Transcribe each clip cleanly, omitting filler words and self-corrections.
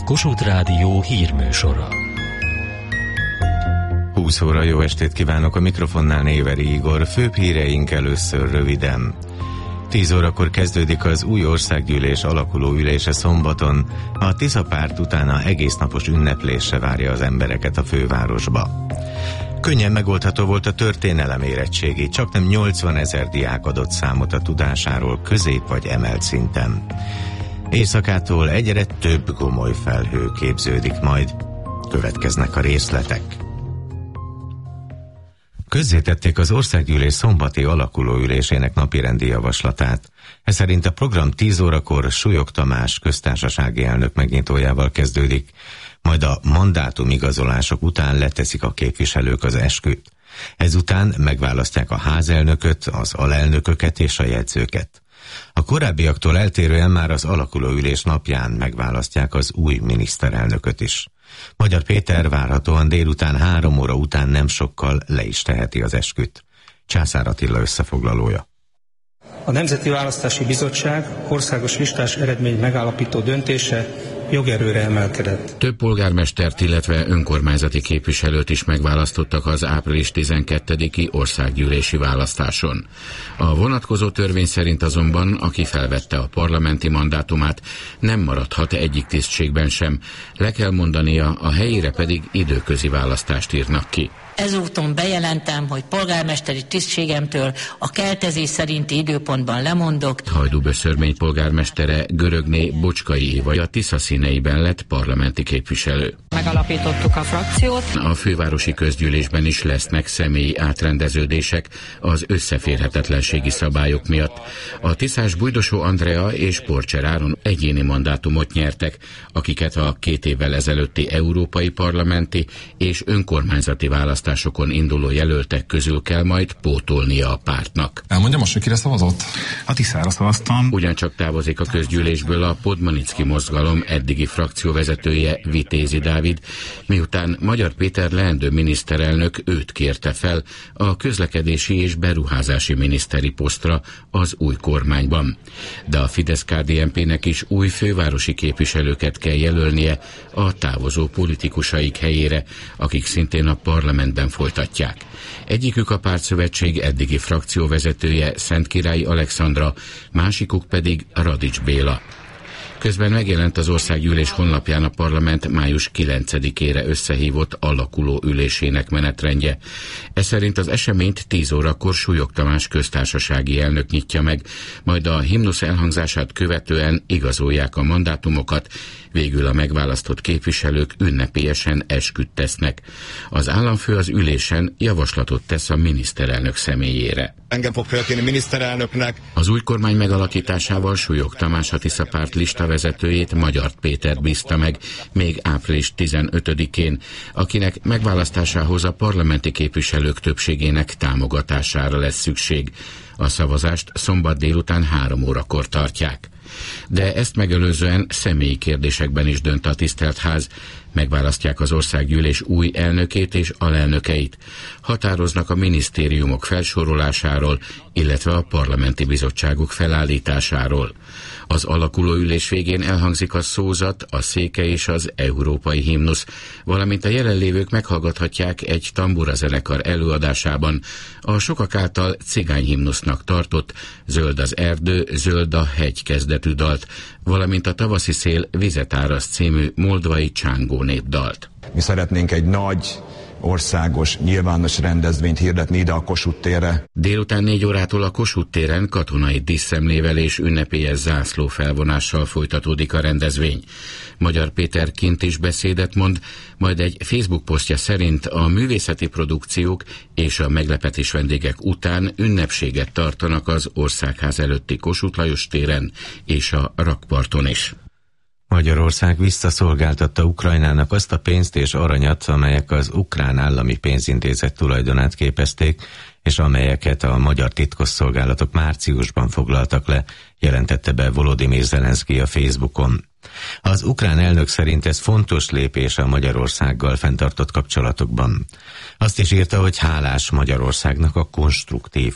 Kossuth Rádió hírműsora. 20 óra, jó estét kívánok, a mikrofonnál Néveri Igor. Főbb híreink először röviden. 10 órakor kezdődik az új országgyűlés alakuló ülése szombaton. A Tisza párt utána egésznapos ünnepléssel várja az embereket a fővárosba. Könnyen megoldható volt a történelem érettségi, csaknem 80 000 diák adott számot a tudásáról közép vagy emelt szinten. Éjszakától egyre több gomoly felhő képződik majd. Következnek a részletek. Közzétették az országgyűlés szombati alakulóülésének napirendi javaslatát. Ez szerint a program 10 órakor Súlyog Tamás köztársasági elnök megnyitójával kezdődik, majd a mandátumigazolások után leteszik a képviselők az esküt. Ezután megválasztják a házelnököt, az alelnököket és a jegyzőket. A korábbiaktól eltérően már az alakulóülés napján megválasztják az új miniszterelnököt is. Magyar Péter várhatóan délután 3 óra után nem sokkal le is teheti az esküt. Császár Attila összefoglalója. A Nemzeti Választási Bizottság országos listás eredmény megállapító döntése jogerőre emelkedett. Több polgármestert, illetve önkormányzati képviselőt is megválasztottak az április 12-i országgyűlési választáson. A vonatkozó törvény szerint azonban, aki felvette a parlamenti mandátumát, nem maradhat egyik tisztségben sem, le kell mondania, a helyére pedig időközi választást írnak ki. Ezúton bejelentem, hogy polgármesteri tisztségemtől a keltezés szerinti időpontban lemondok. Hajdúböszörmény polgármestere Görögné Bocskai Éva a Tisza színeiben lett parlamenti képviselő. Megalapítottuk a frakciót. A fővárosi közgyűlésben is lesznek személyi átrendeződések az összeférhetetlenségi szabályok miatt. A tiszás Bújdosó Andrea és Porcser Áron egyéni mandátumot nyertek, akiket a 2 évvel ezelőtti európai parlamenti és önkormányzati választásokon induló jelöltek közül kell majd pótolnia a pártnak. Elmondja most, hogy kire szavazott? A Tiszára szavaztam. Ugyancsak távozik a közgyűlésből a Podmanicki mozgalom eddigi frakcióvezetője, Vitézi Dávid, miután Magyar Péter leendő miniszterelnök őt kérte fel a közlekedési és beruházási miniszteri posztra az új kormányban. De a Fidesz-KDNP-nek is új fővárosi képviselőket kell jelölnie a távozó politikusaik helyére, akik szintén a parlamentben folytatják. Egyikük a pártszövetség eddigi frakcióvezetője, Szentkirályi Alexandra, másikuk pedig Radics Béla. Közben megjelent az országgyűlés honlapján a parlament május 9-ére összehívott alakuló ülésének menetrendje. Ez szerint az eseményt 10 órakor Súlyog Tamás köztársasági elnök nyitja meg, majd a himnusz elhangzását követően igazolják a mandátumokat, végül a megválasztott képviselők ünnepélyesen esküt tesznek. Az államfő az ülésen javaslatot tesz a miniszterelnök személyére. Engem fog felkérni miniszterelnöknek. Az új kormány megalakításával Súlyog Tamás a Tisza párt listavezetőjét, Magyar Pétert bízta meg még április 15-én, akinek megválasztásához a parlamenti képviselők többségének támogatására lesz szükség. A szavazást szombat délután 3 órakor tartják. De ezt megelőzően személyi kérdésekben is dönt a tisztelt ház. Megválasztják az országgyűlés új elnökét és alelnökeit. Határoznak a minisztériumok felsorolásáról, illetve a parlamenti bizottságok felállításáról. Az alakuló ülés végén elhangzik a szózat, a széke és az európai himnusz, valamint a jelenlévők meghallgathatják egy tamburazenekar előadásában a sokak által cigányhimnusznak tartott Zöld az erdő, zöld a hegy kezdetű dalt, valamint a Tavaszi szél vizet áraszt című moldvai csángó népdalt. Mi szeretnénk egy nagy, országos, nyilvános rendezvényt hirdetni ide a Kossuth térre. Délután 4 órától a Kossuth téren katonai díszszemlével és ünnepélyes zászlófelvonással folytatódik a rendezvény. Magyar Péter kint is beszédet mond, majd egy Facebook posztja szerint a művészeti produkciók és a meglepetés vendégek után ünnepséget tartanak az Országház előtti Kossuth Lajos téren és a rakparton is. Magyarország visszaszolgáltatta Ukrajnának azt a pénzt és aranyat, amelyek az ukrán állami pénzintézet tulajdonát képezték, és amelyeket a magyar titkosszolgálatok márciusban foglaltak le, jelentette be Volodymyr Zelenszky a Facebookon. Az ukrán elnök szerint ez fontos lépés a Magyarországgal fenntartott kapcsolatokban. Azt is írta, hogy hálás Magyarországnak a konstruktív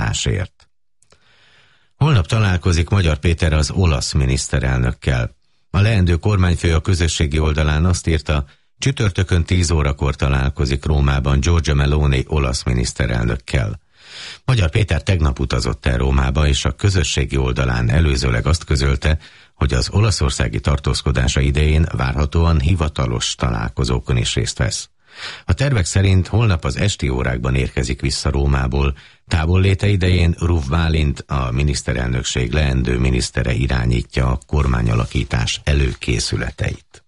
hozzáállásért. Holnap találkozik Magyar Péter az olasz miniszterelnökkel. A leendő kormányfő a közösségi oldalán azt írta, csütörtökön 10 órakor találkozik Rómában Giorgia Meloni olasz miniszterelnökkel. Magyar Péter tegnap utazott el Rómába, és a közösségi oldalán előzőleg azt közölte, hogy az olaszországi tartózkodása idején várhatóan hivatalos találkozókon is részt vesz. A tervek szerint holnap az esti órákban érkezik vissza Rómából, távolléte idején Ruf Bálint, a miniszterelnökség leendő minisztere irányítja a kormányalakítás előkészületeit.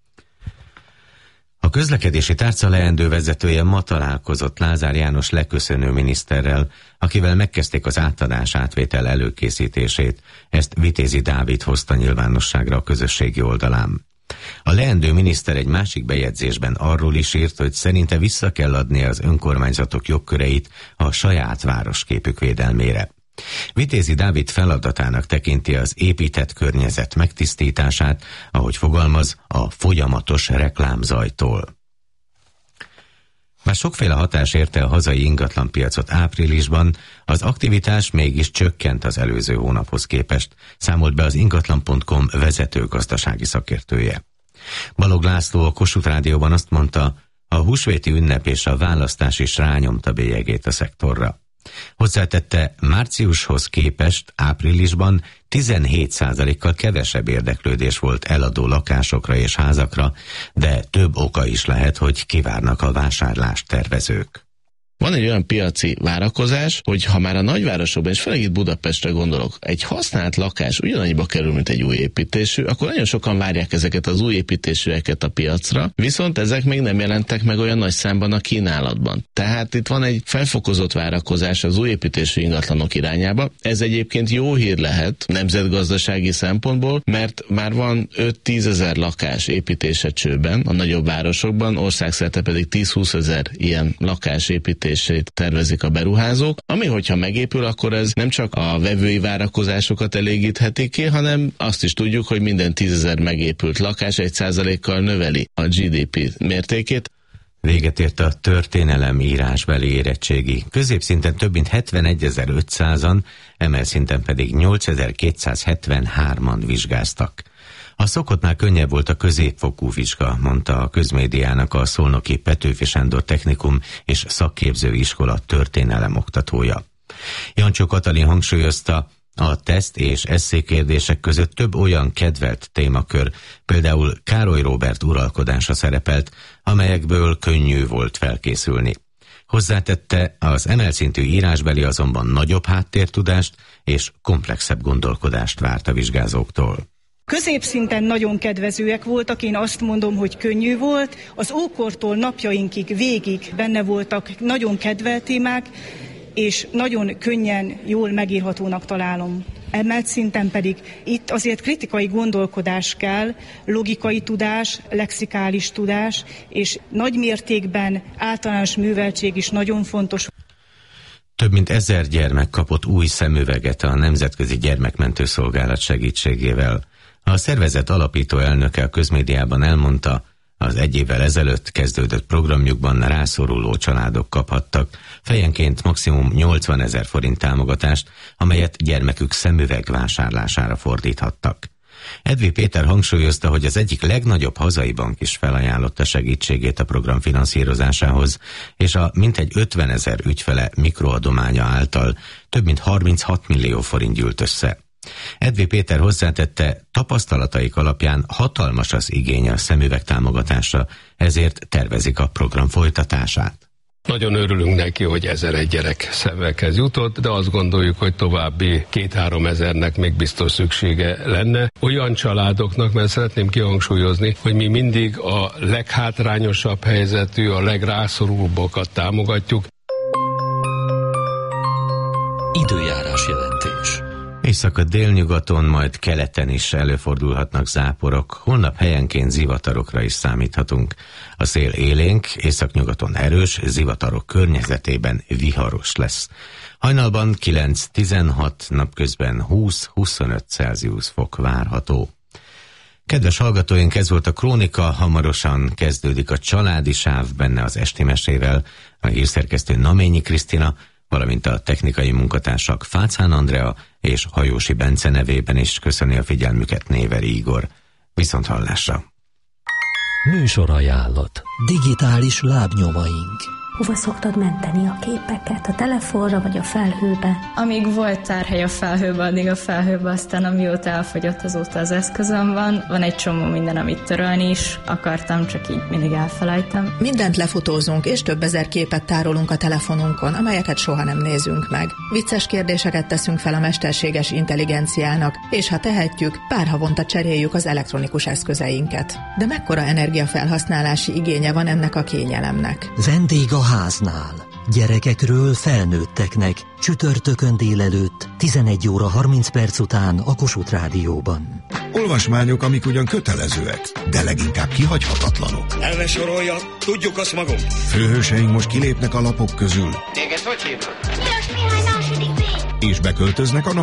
A közlekedési tárca leendő vezetője ma találkozott Lázár János leköszönő miniszterrel, akivel megkezdték az átadás-átvétel előkészítését, ezt Vitézi Dávid hozta nyilvánosságra a közösségi oldalán. A leendő miniszter egy másik bejegyzésben arról is írt, hogy szerinte vissza kell adni az önkormányzatok jogköreit a saját városképük védelmére. Vitézi Dávid feladatának tekinti az épített környezet megtisztítását, ahogy fogalmaz, a folyamatos reklámzajtól. Már sokféle hatás érte a hazai ingatlanpiacot áprilisban, az aktivitás mégis csökkent az előző hónaphoz képest, számolt be az ingatlan.com vezető gazdasági szakértője. Balog László a Kossuth Rádióban azt mondta, a húsvéti ünnep és a választás is rányomta bélyegét a szektorra. Hozzátette, márciushoz képest áprilisban 17%-kal kevesebb érdeklődés volt eladó lakásokra és házakra, de több oka is lehet, hogy kivárnak a vásárlást tervezők. Van egy olyan piaci várakozás, hogy ha már a nagyvárosokban, és főleg itt Budapestre gondolok, egy használt lakás ugyanannyiba kerül, mint egy új építésű, akkor nagyon sokan várják ezeket az új építésűeket a piacra, viszont ezek még nem jelentek meg olyan nagy számban a kínálatban. Tehát itt van egy felfokozott várakozás az új építésű ingatlanok irányába. Ez egyébként jó hír lehet nemzetgazdasági szempontból, mert már van 5-10 ezer lakás építése csőben a nagyobb városokban, országszerte pedig 10-20 ezer ilyen lakás építését tervezik a beruházók, ami hogyha megépül, akkor ez nem csak a vevői várakozásokat elégítheti ki, hanem azt is tudjuk, hogy minden 10 000 megépült lakás 1%-kal növeli a GDP mértékét. Véget ért a történelem írásbeli érettségi. Középszinten több mint 71.500-an, emelszínten pedig 8.273-an vizsgáztak. A szokottnál könnyebb volt a középfokú vizsga, mondta a Közmédiának a Szolnoki Petőfi Sándor Technikum és Szakképző Iskola történelem oktatója. Jancsó Katalin hangsúlyozta, a teszt és esszékérdések között több olyan kedvelt témakör, például Károly Róbert uralkodása szerepelt, amelyekből könnyű volt felkészülni. Hozzátette, az emelszintű írásbeli azonban nagyobb háttértudást és komplexebb gondolkodást várt a vizsgázóktól. Középszinten nagyon kedvezőek voltak, én azt mondom, hogy könnyű volt. Az ókortól napjainkig végig benne voltak nagyon kedvelt témák, és nagyon könnyen, jól megírhatónak találom. Emelt szinten pedig itt azért kritikai gondolkodás kell, logikai tudás, lexikális tudás, és nagy mértékben általános műveltség is nagyon fontos. Több mint 1000 gyermek kapott új szemüveget a Nemzetközi Gyermekmentő Szolgálat segítségével. A szervezet alapító elnöke a Közmédiában elmondta, az egy évvel ezelőtt kezdődött programjukban rászoruló családok kaphattak fejenként maximum 80 000 forint támogatást, amelyet gyermekük szemüveg vásárlására fordíthattak. Edvi Péter hangsúlyozta, hogy az egyik legnagyobb hazai bank is felajánlotta segítségét a program finanszírozásához, és a mintegy 50 000 ügyfele mikroadománya által több mint 36 millió forint gyűlt össze. Edvi Péter hozzátette, tapasztalataik alapján hatalmas az igény a szemüveg támogatásra, ezért tervezik a program folytatását. Nagyon örülünk neki, hogy 1001 gyerek szemüveghez jutott, de azt gondoljuk, hogy további 2-3 ezernek még biztos szüksége lenne. Olyan családoknak, mert szeretném kihangsúlyozni, hogy mi mindig a leghátrányosabb helyzetű, a legrászorulóbbakat támogatjuk. Időjárás jelentés. Észak a délnyugaton, majd keleten is előfordulhatnak záporok, holnap helyenként zivatarokra is számíthatunk. A szél élénk, északnyugaton erős, zivatarok környezetében viharos lesz. Hajnalban 9-16, napközben 20-25 Celsius fok várható. Kedves hallgatóink, ez volt a Krónika, hamarosan kezdődik a családi sáv, benne az esti mesével, a hírszerkesztő Naményi Krisztina, valamint a technikai munkatársak Fácán Andrea és Hajósi Bence nevében is köszöni a figyelmüket Néveri Igor. Viszonthallásra. Műsorajánlat. Digitális lábnyomaink. Hova szoktad menteni a képeket? A telefonra vagy a felhőbe? Amíg volt tárhely a felhőbe, addig a felhőbe, aztán amióta elfogyott, azóta az eszközöm van. Van egy csomó minden, amit törölni is akartam, csak így mindig elfelejtem. Mindent lefotózunk, és több ezer képet tárolunk a telefonunkon, amelyeket soha nem nézünk meg. Vicces kérdéseket teszünk fel a mesterséges intelligenciának, és ha tehetjük, pár havonta cseréljük az elektronikus eszközeinket. De mekkora energiafelhasználási igénye van ennek a kényelemnek? Vendég a háznál. Gyerekekről felnőtteknek. Csütörtökön délelőtt, 11 óra 30 perc után a Kossuth Rádióban. Olvasmányok, amik ugyan kötelezőek, de leginkább kihagyhatatlanok. El ne sorolja, tudjuk azt magunk. Főhőseink most kilépnek a lapok közül. Téged hogy hívnak? És beköltöznek a